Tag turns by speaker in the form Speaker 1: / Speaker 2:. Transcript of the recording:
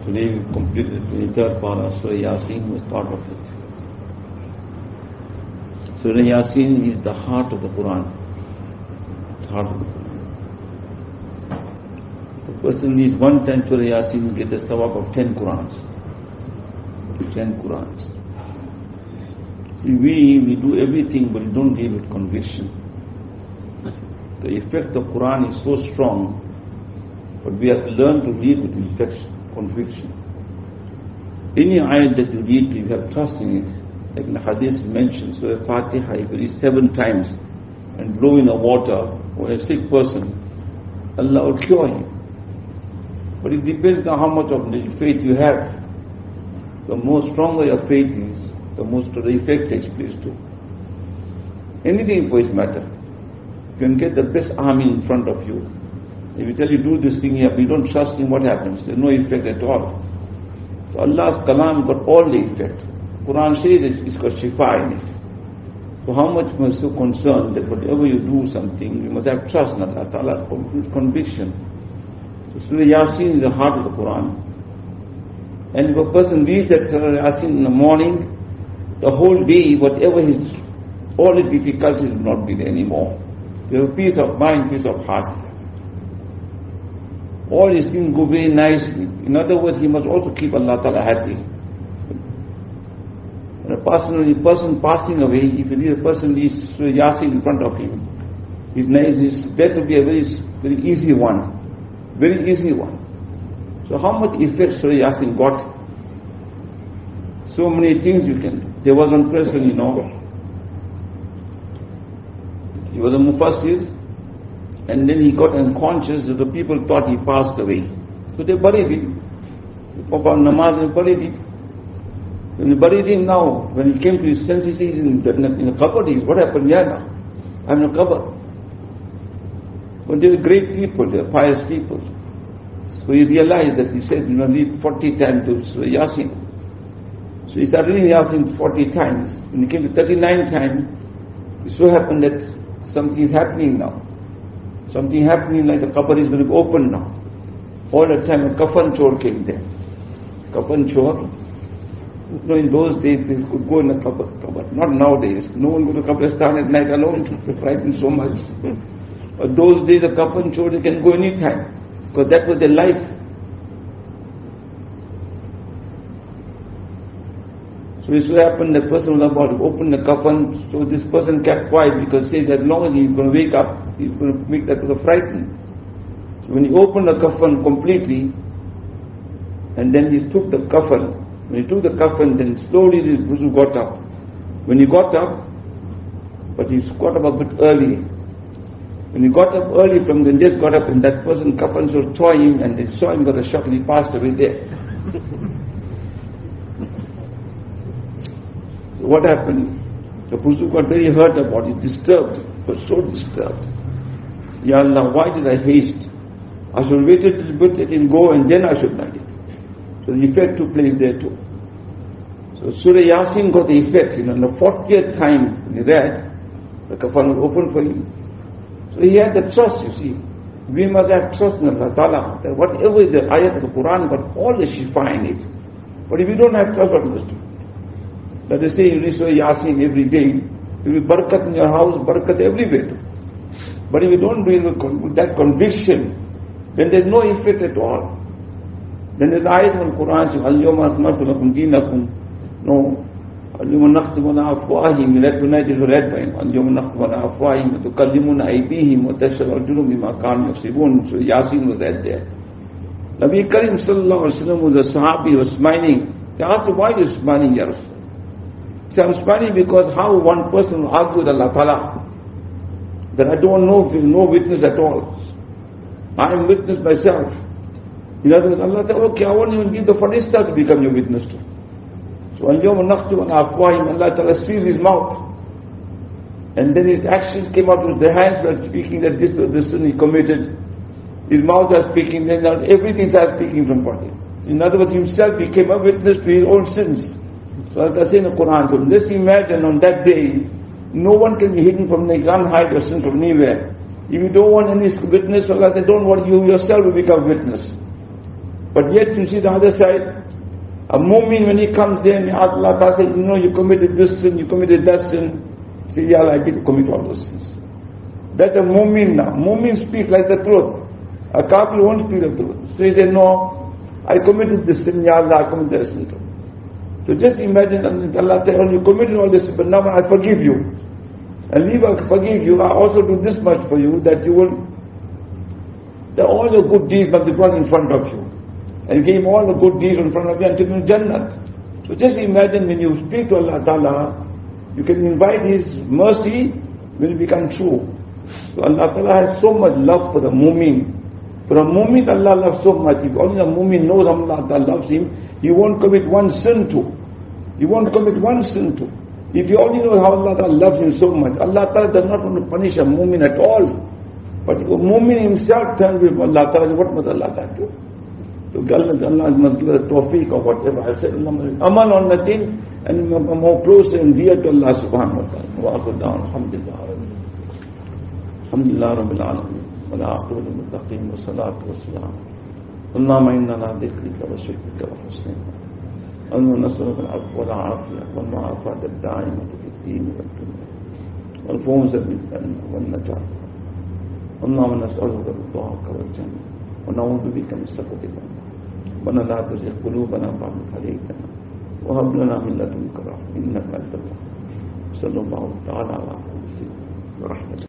Speaker 1: Today we completed the 23rd para, Surah Yasin was part of it. Surah Yasin is the heart of the Quran. The heart of the Quran. A person needs one time Surah Yasin, get the sawab of 10 Qurans. 10 Qurans. See, we do everything, but we don't give it conviction. The effect of Quran is so strong, but we have to learn to read with conviction. Any ayat that you read, you have trust in it. Like in the hadith mentioned, so a Fatiha, if you read 7 times and blow in the water for a sick person, Allah will cure him. But it depends on how much of the faith you have. The more stronger your faith is, the most the effect takes place too. Anything for its matter. You can get the best army in front of you. If you tell you do this thing here, but you don't trust in what happens, there's no effect at all. So Allah's kalam got all the effect. Quran says it's got shifa in it. So how much must you concerned that whatever you do something, you must have trust in Allah Ta'ala, complete conviction. So Surah Yasin is the heart of the Quran. And if a person reads that Surah Yasin in the morning, the whole day, whatever all the difficulties will not be there anymore. You have peace of mind, peace of heart. All these things go very nicely. In other words, he must also keep Allah Ta'ala happy. When a person passing away, if a person reads Surah Yasin in front of him, his death will be a very easy one. Very easy one. So how much effect Surah Yasin got? So many things you can do. There was one person, he was a mufassir, and then he got unconscious that the people thought he passed away. So they buried him. They performed namaz and buried him. When they buried him now, when he came to his senses, he's in the cupboard. What happened here now? I'm in a cupboard. But they were great people, they were pious people. So he realized that he said, read 40 times to Surah Yasin. So he started reading Yasin 40 times. When he came to 39 times, it so happened that something is happening now. Something happening like the cupboard is going to open now. All the time a kafan chor came there. Kafan chor. In those days they could go in the cupboard. Not nowadays. No one goes to Qabristan at night alone. They're frightened so much. But those days the kafan chor, they can go anytime. Because that was their life. So it so happened the person was about to open the coffin, so this person kept quiet because he said that as long as he's going to wake up, he's going to make that person frightened. So when he opened the coffin completely, and then he took the coffin, when he took the coffin, then slowly this person got up. When he got up, but he got up a bit early. When he got up early from the just got up and that person coffin so saw him and they saw him got a shock and he passed away there. So what happened? The person got very hurt about it, disturbed, but so disturbed. Ya Allah, why did I haste? I should wait a little bit, let him go and then I should write it. So the effect took place there too. So Surah Yasin got the effect, in the 40th time when he read, the kafan was open for him. So he had the trust, you see. We must have trust in Allah Ta'ala, that whatever is the ayat of the Quran, got all the shifa in it. But if you don't have trust, what must do? Let us say you read Surah Yasin every day, there will be barakat in your house, barakat everywhere. But if you don't do it with that conviction, then there's no effect at all. Then there's ayat in the Quran saying, Al-Yawma akmaltu lakum dinakum. No. Al-Yawma nakhtimu ala afwahihim. Tonight is read by him. Al-Yawma nakhtimu ala afwahihim. Wa tukallimuna aydihim. Wa tashhadu arjuluhum bima kanu yaksibun. So Yasin was read there. Nabi Karim sallallahu alaihi wasallam was a sahabi, he was smiling. They asked him, why are you smiling, Ya Rasul? He said, I'm smiling because how one person will argue with Allah Ta'ala that I don't know if there's no witness at all. I am witness myself. In other words, Allah said, okay, I won't even give the Farishta to become your witness to. So al-yawma nakhtimu ala afwahihim, Allah Ta'ala sealed his mouth. And then his actions came out with the hands were speaking that this was the sin he committed. His mouth was speaking, then everything started speaking from body. In other words, himself became a witness to his own sins. So as I say in the Quran, so just imagine on that day, no one can be hidden from the gun, hide or sin from anywhere. If you don't want any witness, Allah said, don't worry, you yourself will become witness. But yet you see the other side, a mu'min when he comes there, may Allah Ta'ala say, you committed this sin, you committed that sin. Say, Ya Allah, I did commit all those sins. That's a mu'min now. Mu'min speaks like the truth. A kafir won't speak the truth. So he said, no, I committed this sin, Ya Allah, I committed that sin too. So just imagine Allah Ta'ala, you committed all this, but now I forgive you. And leave I forgive you, I also do this much for you, that you will, that all your good deeds must be brought in front of you. And give all the good deeds in front of you until you Jannah. So just imagine when you speak to Allah Ta'ala, you can invite His mercy when it becomes true. So Allah Ta'ala has so much love for the mu'min. For a mu'min, Allah loves so much. If only a mu'min knows Allah Ta'ala loves him, he won't commit one sin too. He won't commit one sin too. If you only know how Allah Ta'ala loves him so much, Allah Ta'ala does not want to punish a mu'min at all. But if a mu'min himself turns with Allah Ta'ala, what must Allah Ta'ala do? So Allah must give us tawfiq or whatever. I said, amal on the thing and more close and dear to Allah subhanahu wa ta'ala. Wa akhir da'wan, alhamdulillah. Alhamdulillah rabbil alamin. Wa la aqibatu lil muttaqin wa salatu wa salam. Allahumma inna ala dhikrika wa shukrika wa husni. Allahumma nas'aluka al-'afwa wal 'afiyah wal mu'afata ad-da'imata fid din wad dunya. Wal fawza bil jannah wan najah. Allahumma nas'aluka ridhaka wal jannah. ونعوذ بك من سخطك ربنا لا تزغ قلوبنا بعد إذ هديتنا وهب لنا من لدنك رحمة إنك أنت الوهاب صلى الله تعالى على محمد ورحمة